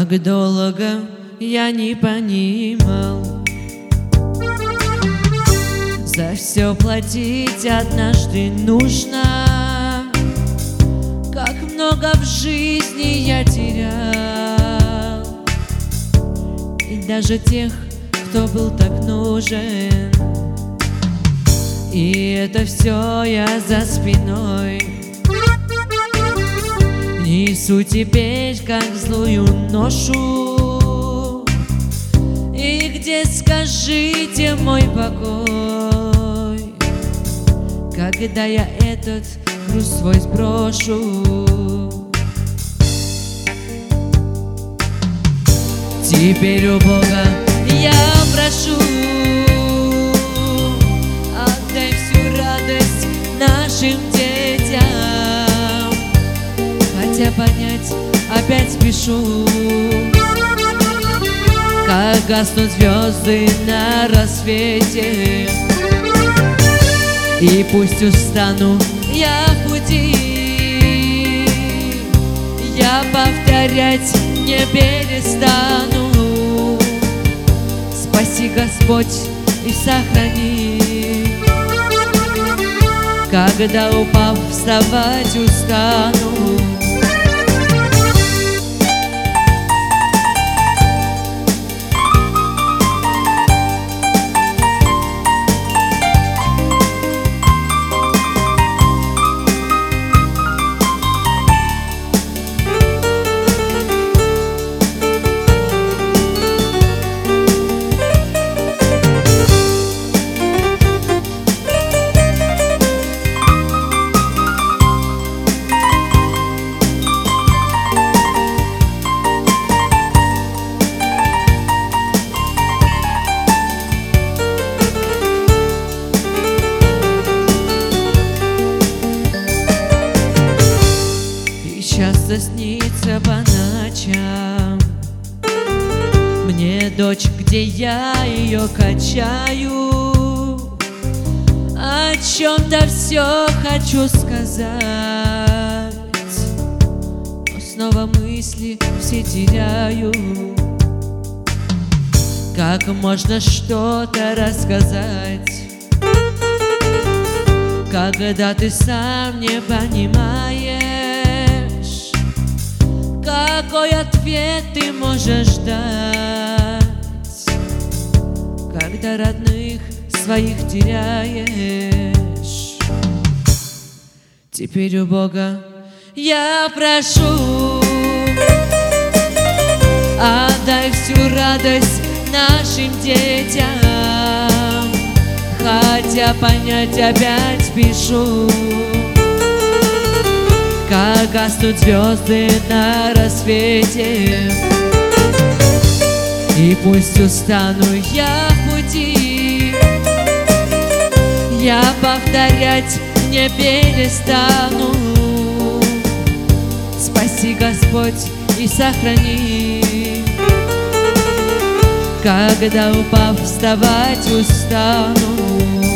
Как долго я не понимал, за все платить однажды нужно. Как много в жизни я терял, и даже тех, кто был так нужен. И это все я за спиной несу теперь, как злую ношу. И где, скажите, мой покой, когда я этот груз свой сброшу? Теперь у Бога я прошу: отдай всю радость нашим детям. Хотя понять опять спешу, как гаснут звезды на рассвете. И пусть устану я в пути, я повторять не перестану. Спаси, Господь, и сохрани, когда, упав, вставать устану. Часто снится по ночам мне дочь, где я ее качаю. О чем-то все хочу сказать, но снова мысли все теряю. Как можно что-то рассказать, когда ты сам не понимаешь, какой ответ ты можешь дать, когда родных своих теряешь? Теперь у Бога я прошу: отдай всю радость нашим детям. Хотя понять опять спешу, как гаснут звезды на рассвете. И пусть устану я в пути, я повторять не перестану. Спаси, Господь, и сохрани, когда, упав, вставать устану.